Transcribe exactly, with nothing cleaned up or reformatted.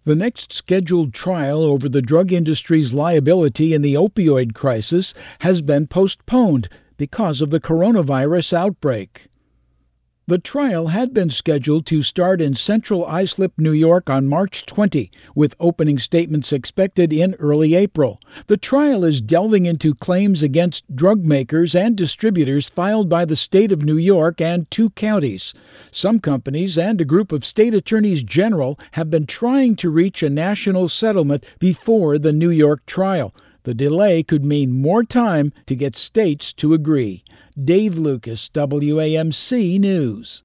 The next scheduled trial over the drug industry's liability in the opioid crisis has been postponed because of the coronavirus outbreak. The trial had been scheduled to start in Central Islip, New York on March twentieth, with opening statements expected in early April. The trial is delving into claims against drug makers and distributors filed by the state of New York and two counties. Some companies and a group of state attorneys general have been trying to reach a national settlement before the New York trial. The delay could mean more time to get states to agree. Dave Lucas, W A M C News.